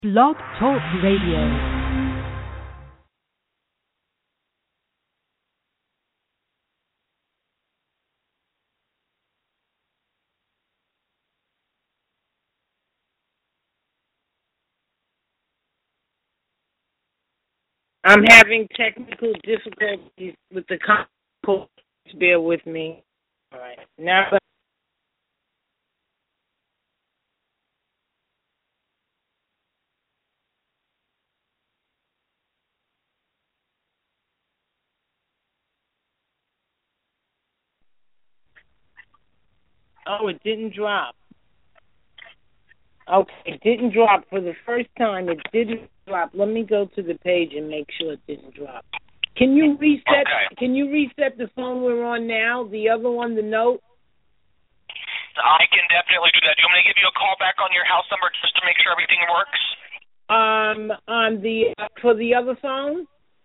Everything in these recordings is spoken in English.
Blog Talk Radio. I'm having technical difficulties with the call. Bear with me. All right. Now. Oh, it didn't drop. Okay, it didn't drop for the first time. It didn't drop. Let me go to the page and make sure it didn't drop. Can you reset? Okay. Can you reset the phone we're on now? The other one, the note. I can definitely do that. Do you want me to give you a call back on your house number just to make sure everything works? On the for the other phone.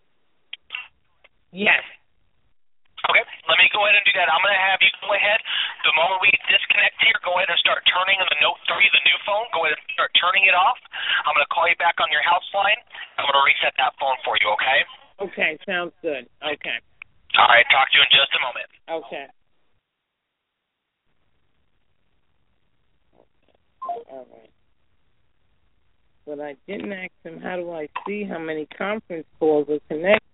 Yes. Okay, let me go ahead and do that. I'm going to have you go ahead. The moment we disconnect here, go ahead and start turning the Note 3, the new phone. Go ahead and start turning it off. I'm going to call you back on your house line. I'm going to reset that phone for you, okay? Okay, sounds good. Okay. All right, talk to you in just a moment. Okay. All right. But I didn't ask him, how do I see how many conference calls are connected?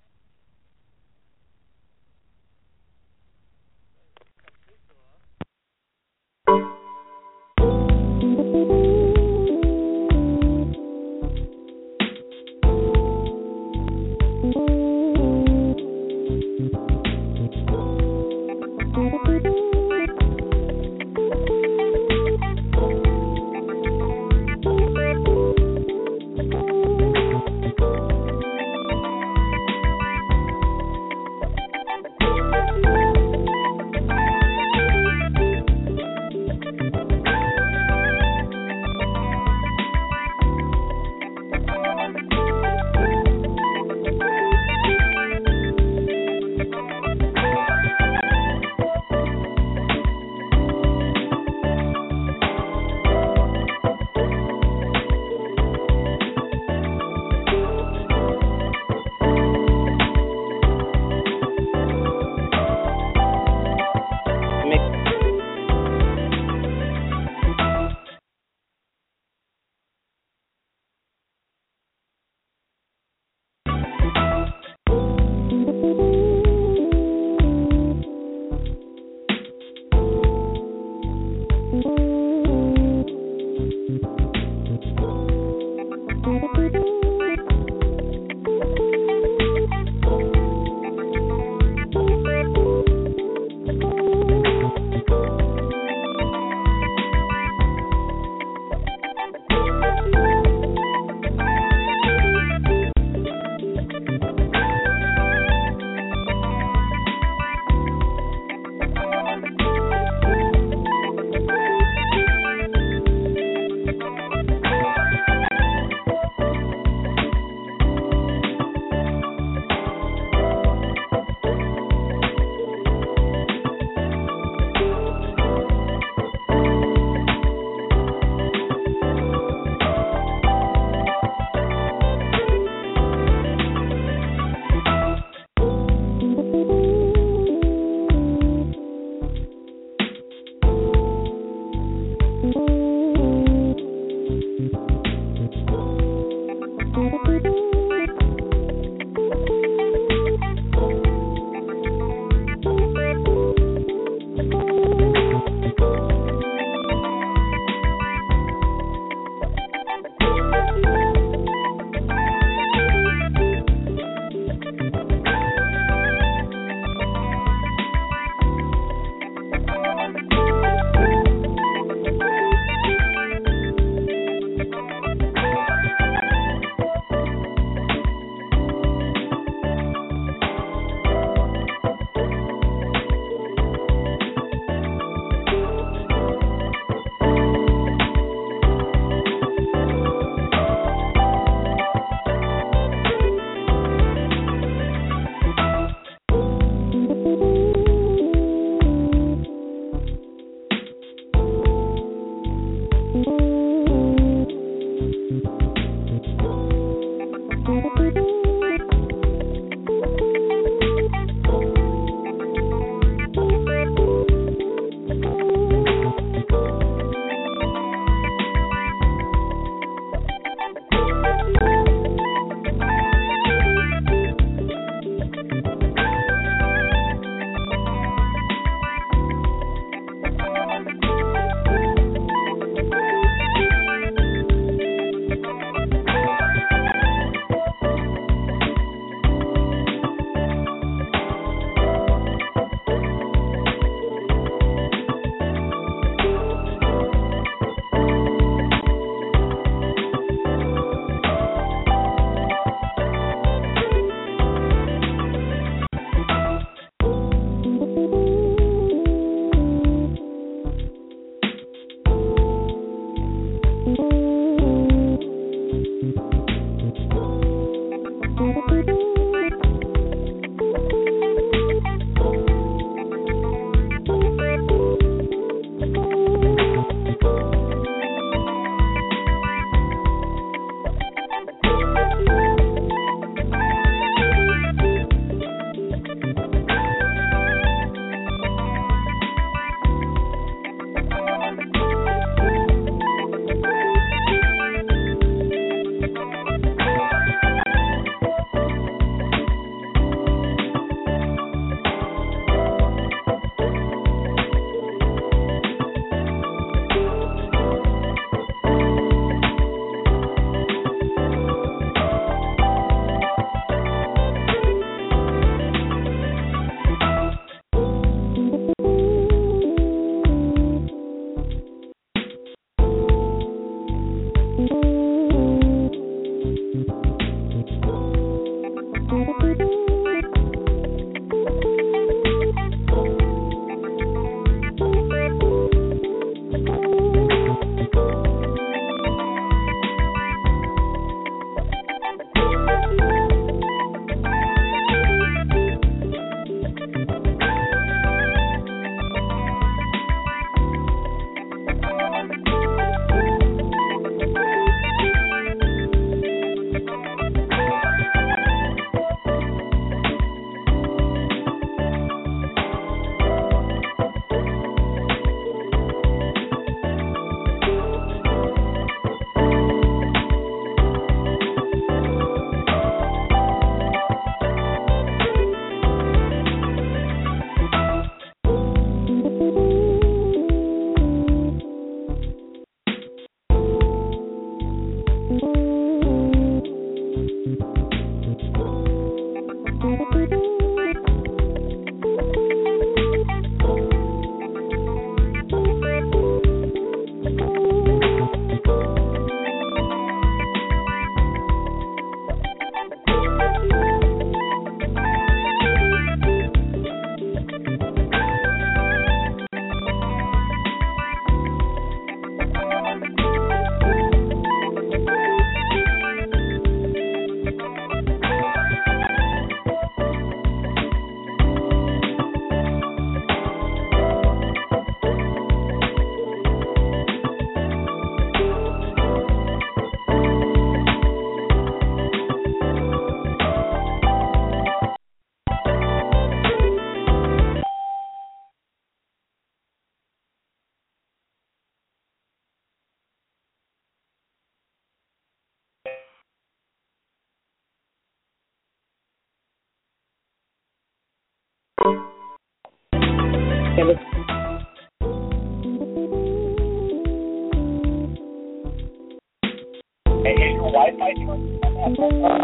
Wi-Fi doing on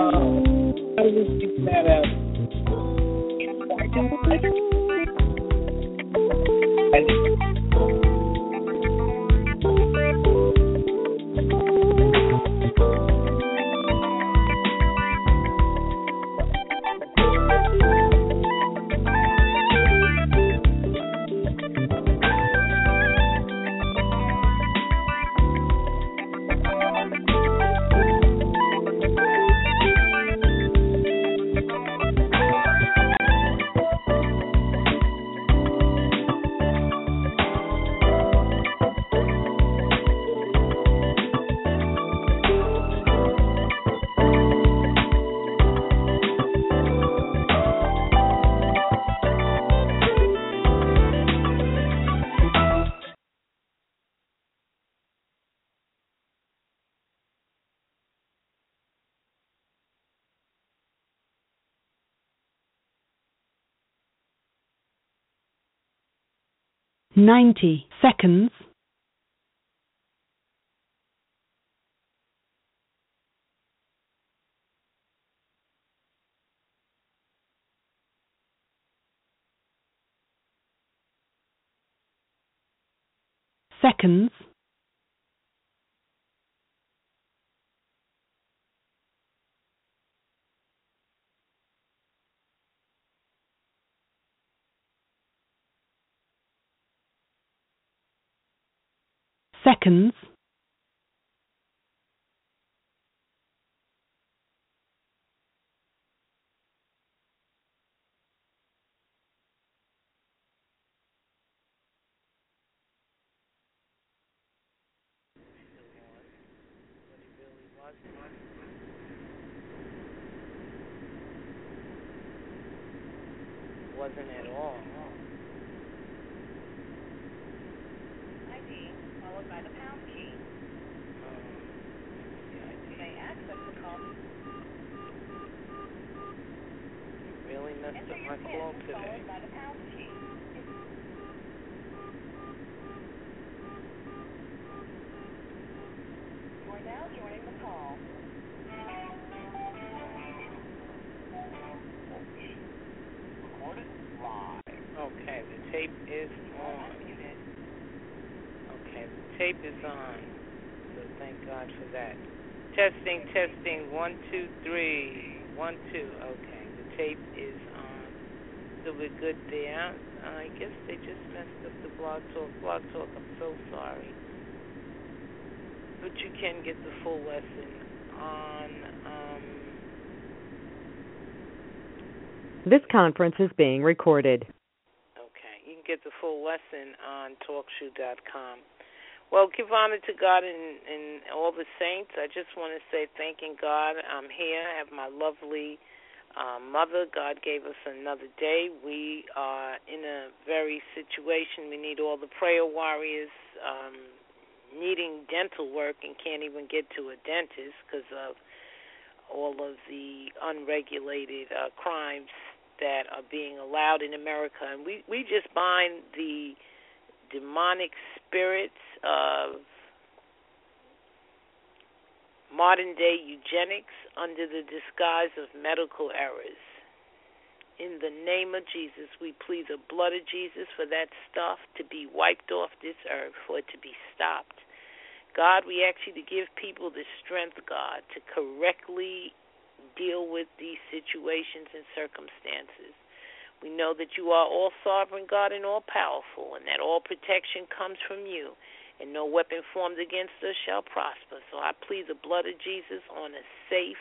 that? How do we figure that out? 90 seconds. Seconds. Seconds. Wasn't at all. ID followed by the pound key. You may access the call. You really messed up my call today. Followed by the pound key. You are now joining the call. Recorded live. Okay, the tape is on. Okay, the tape is on. So thank God for that. Testing, testing. 1, 2, 3. 1, 2. Okay, the tape is on. So we're good there. I guess they just messed up the Blog Talk. Blog Talk, I'm so sorry. But you can get the full lesson on. This conference is being recorded. Okay, you can get the full lesson on TalkShoe.com. Well, give honor to God and all the saints. I just want to say thanking God. I'm here. I have my lovely mother. God gave us another day. We are in a very situation. We need all the prayer warriors needing dental work and can't even get to a dentist because of all of the unregulated crimes that are being allowed in America. And we just bind the demonic spirits of modern-day eugenics under the disguise of medical errors. In the name of Jesus, we plead the blood of Jesus for that stuff to be wiped off this earth, for it to be stopped. God, we ask you to give people the strength, God, to correctly deal with these situations and circumstances. We know that you are all sovereign, God, and all powerful, and that all protection comes from you, and no weapon formed against us shall prosper. So I plead the blood of Jesus on a safe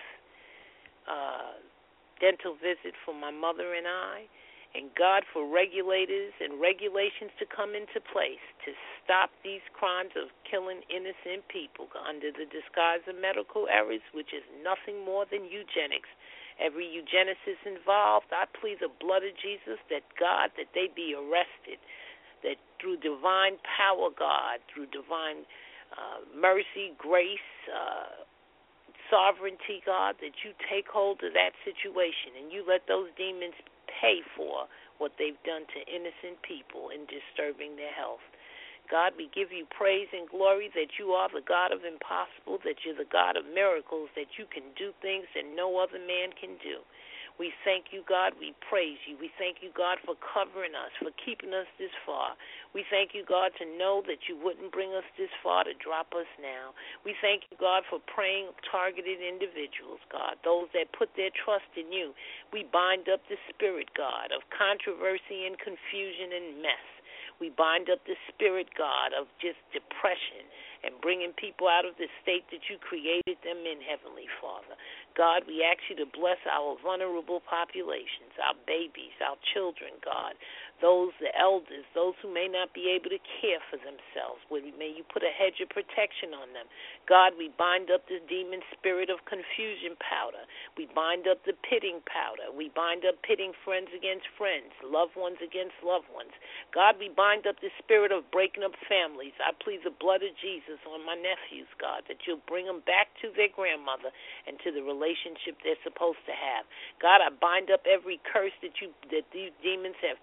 dental visit for my mother and I, and God, for regulators and regulations to come into place to stop these crimes of killing innocent people under the disguise of medical errors, which is nothing more than eugenics. Every eugenicist involved, I plead the blood of Jesus that, God, that they be arrested, that through divine power, God, through divine mercy, grace, sovereignty, God, that you take hold of that situation and you let those demons pay for what they've done to innocent people in disturbing their health. God, we give you praise and glory that you are the God of impossible, that you're the God of miracles, that you can do things that no other man can do. We thank you, God. We praise you. We thank you, God, for covering us, for keeping us this far. We thank you, God, to know that you wouldn't bring us this far to drop us now. We thank you, God, for praying targeted individuals, God, those that put their trust in you. We bind up the spirit, God, of controversy and confusion and mess. We bind up the spirit, God, of just depression and bringing people out of the state that you created them in, Heavenly Father. God, we ask you to bless our vulnerable populations, our babies, our children, God, those, the elders, those who may not be able to care for themselves. May you put a hedge of protection on them. God, we bind up the demon spirit of confusion powder. We bind up the pitting powder. We bind up pitting friends against friends, loved ones against loved ones. God, we bind up the spirit of breaking up families. I plead the blood of Jesus on my nephews, God, that you'll bring them back to their grandmother and to the relationship they're supposed to have. God, I bind up every curse that these demons have put to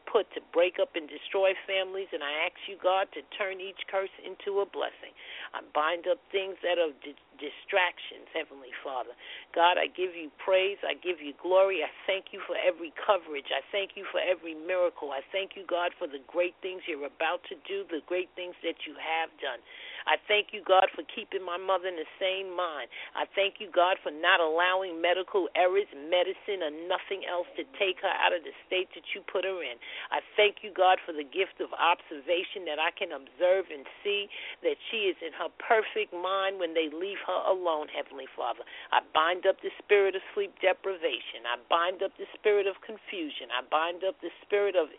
break up and destroy families, and I ask you, God, to turn each curse into a blessing. I bind up things that are distractions, Heavenly Father. God, I give you praise. I give you glory. I thank you for every coverage. I thank you for every miracle. I thank you, God, for the great things you're about to do, the great things that you have done. I thank you, God, for keeping my mother in the sane mind. I thank you, God, for not allowing medical errors, medicine, or nothing else to take her out of the state that you put her in. I thank you, God, for the gift of observation that I can observe and see that she is in her perfect mind when they leave her alone, Heavenly Father. I bind up the spirit of sleep deprivation. I bind up the spirit of confusion. I bind up the spirit of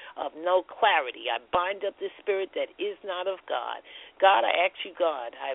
no clarity. I bind up the spirit that is not of God. God, I ask you,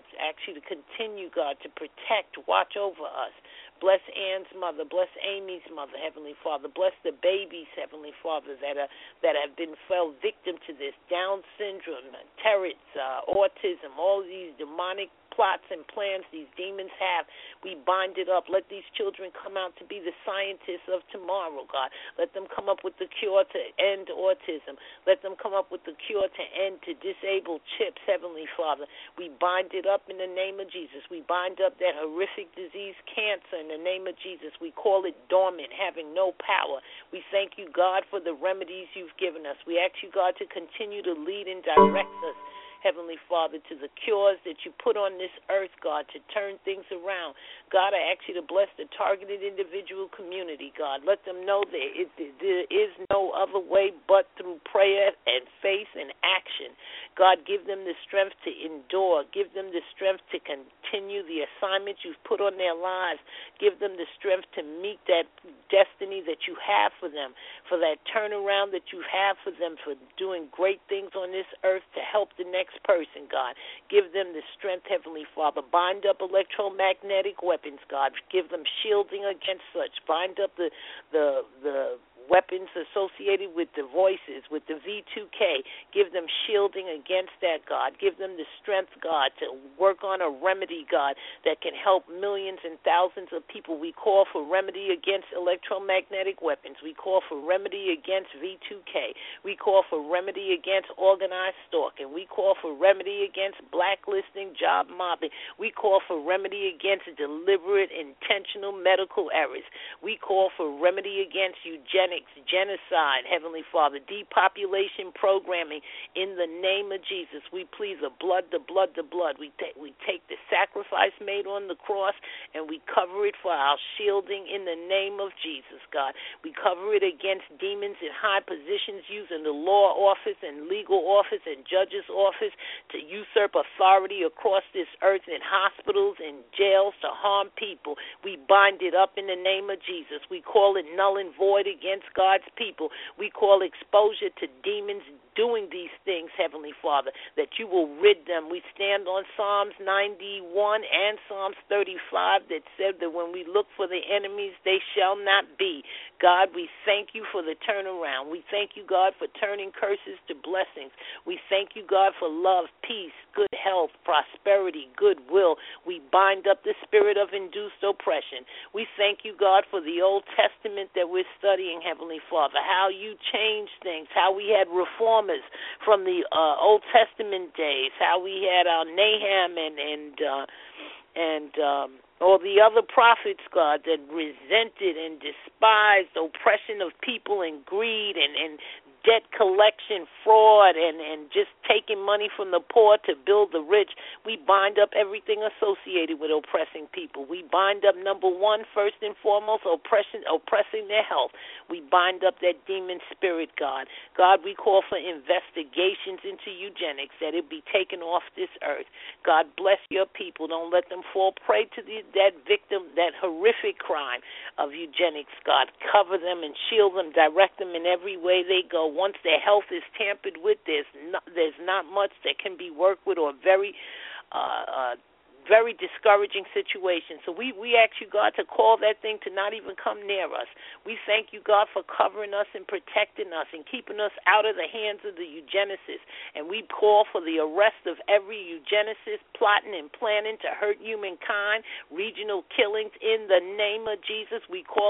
to continue, God, to protect, watch over us. Bless Ann's mother. Bless Amy's mother, Heavenly Father. Bless the babies, Heavenly Father, that have been fell victim to this Down syndrome, Tourette's, autism, all these demonic plots and plans these demons have. We bind it up. Let these children come out to be the scientists of tomorrow, God. Let them come up with the cure to end autism. Let them come up with the cure to end to disable chips, Heavenly Father. We bind it up in the name of Jesus. We bind up that horrific disease, cancer, in the name of Jesus. We call it dormant, having no power. We thank you, God, for the remedies you've given us. We ask you, God, to continue to lead and direct us, Heavenly Father, to the cures that you put on this earth, God, to turn things around. God, I ask you to bless the targeted individual community, God. Let them know that there is no other way but through prayer and faith and action. God, give them the strength to endure. Give them the strength to continue the assignment you've put on their lives. Give them the strength to meet that destiny that you have for them, for that turnaround that you have for them, for doing great things on this earth to help the next person, God. Give them the strength, Heavenly Father. Bind up electromagnetic weapons, God. Give them shielding against such. Bind up the weapons associated with the voices, with the V2K. Give them shielding against that, God. Give them the strength, God, to work on a remedy, God, that can help millions and thousands of people. We call for remedy against electromagnetic weapons. We call for remedy against V2K. We call for remedy against organized stalking. We call for remedy against blacklisting, job mobbing. We call for remedy against deliberate, intentional medical errors. We call for remedy against eugenics, genocide, Heavenly Father, depopulation programming. In the name of Jesus, we plead the blood, the blood, the blood. We take the sacrifice made on the cross and we cover it for our shielding in the name of Jesus, God. We cover it against demons in high positions using the law office and legal office and judge's office to usurp authority across this earth in hospitals and jails to harm people. We bind it up in the name of Jesus. We call it null and void against God's people. We call exposure to demons doing these things, Heavenly Father, that you will rid them. We stand on Psalms 91 and Psalms 35 that said that when we look for the enemies, they shall not be. God, we thank you for the turnaround. We thank you, God, for turning curses to blessings. We thank you, God, for love, peace, good health, prosperity, goodwill. We bind up the spirit of induced oppression. We thank you, God, for the Old Testament that we're studying, Heavenly Father, how you changed things, how we had reformers from the Old Testament days, how we had Nahum and all the other prophets, God, that resented and despised oppression of people and greed and debt collection, fraud, and just taking money from the poor to build the rich. We bind up everything associated with oppressing people. We bind up, number one, first and foremost, oppressing their health. We bind up that demon spirit, God. God, we call for investigations into eugenics, that it be taken off this earth. God, bless your people. Don't let them fall prey to that victim, that horrific crime of eugenics, God. Cover them and shield them, direct them in every way they go. Once their health is tampered with, there's not much that can be worked with, or very discouraging situation. So we ask you, God, to call that thing to not even come near us. We thank you, God, for covering us and protecting us and keeping us out of the hands of the eugenicists. And we call for the arrest of every eugenicist plotting and planning to hurt humankind, regional killings. In the name of Jesus, we call them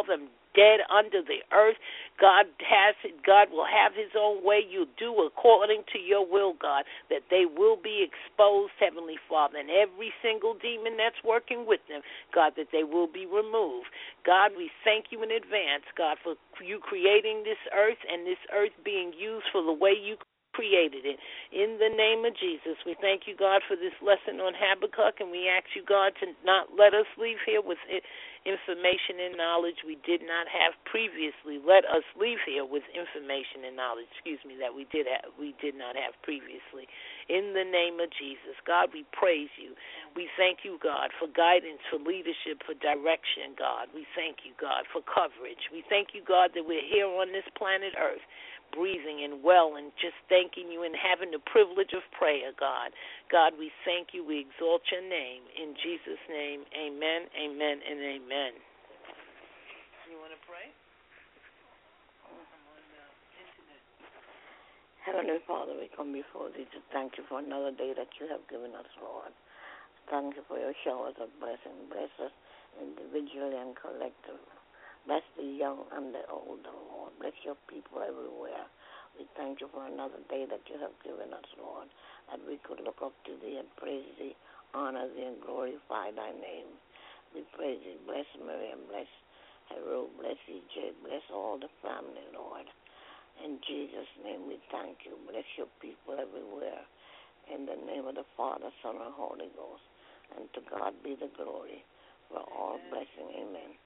dead under the earth. God will have his own way. You'll do according to your will, God, that they will be exposed, Heavenly Father, and every single demon that's working with them, God, that they will be removed. God, we thank you in advance, God, for you creating this earth and this earth being used for the way you created it. In the name of Jesus, we thank you, God, for this lesson on Habakkuk, and we ask you, God, to not let us leave here with information and knowledge we did not have previously. Let us leave here with information and knowledge, that we did not have previously. In the name of Jesus, God, we praise you. We thank you, God, for guidance, for leadership, for direction, God. We thank you, God, for coverage. We thank you, God, that we're here on this planet Earth, breathing and well and just thanking you and having the privilege of prayer, God. God, we thank you. We exalt your name. In Jesus' name, amen, amen, and amen. You want to pray? I'm on the internet. Heavenly Father, we come before thee to thank you for another day that you have given us, Lord. Thank you for your showers of blessing. Bless us individually and collectively. Bless the young and the old, Lord. Bless your people everywhere. We thank you for another day that you have given us, Lord, that we could look up to thee and praise thee, honor thee, and glorify thy name. We praise thee. Bless Miriam. Bless Haru. Bless EJ. Bless all the family, Lord. In Jesus' name we thank you. Bless your people everywhere. In the name of the Father, Son, and Holy Ghost. And to God be the glory for all blessing. Amen.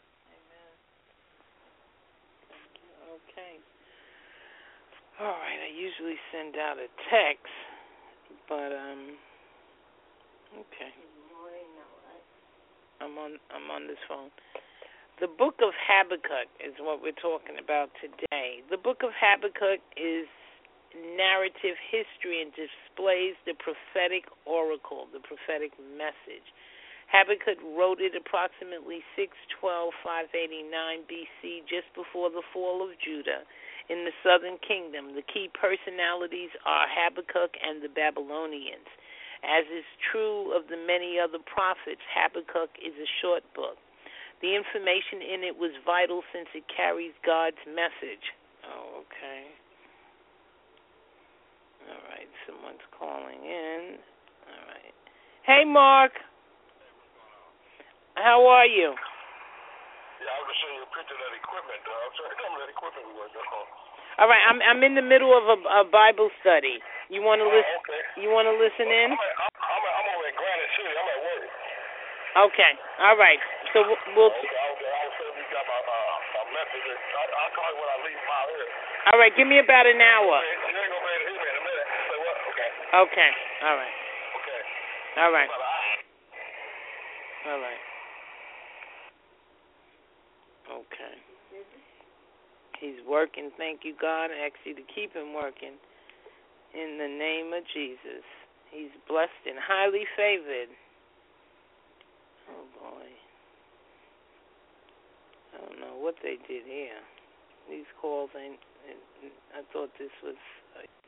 Okay. All right. I usually send out a text, but okay. I'm on this phone. The book of Habakkuk is what we're talking about today. The book of Habakkuk is narrative history and displays the prophetic oracle, the prophetic message. Habakkuk wrote it approximately 612-589 BC, just before the fall of Judah in the southern kingdom. The key personalities are Habakkuk and the Babylonians. As is true of the many other prophets, Habakkuk is a short book. The information in it was vital since it carries God's message. Oh, okay. All right, someone's calling in. All right. Hey, Mark. How are you? Yeah, I was just showing you a picture of that equipment. I'm trying to remember that equipment we worked on. All right, I'm in the middle of a Bible study. You want to listen? Okay. You want to listen in? I'm over in Granite City. I'm at work. Okay. All right. So we'll. Okay. I'll say you got my message. I'll call you when I leave my here. All right. Give me about an hour. You ain't gonna be able to hear me in a minute. Say what? Okay. Okay. All right. Okay. All right. Bye-bye. All right. Okay. He's working. Thank you, God. I ask you to keep him working. In the name of Jesus. He's blessed and highly favored. Oh, boy. I don't know what they did here. These calls ain't. I thought this was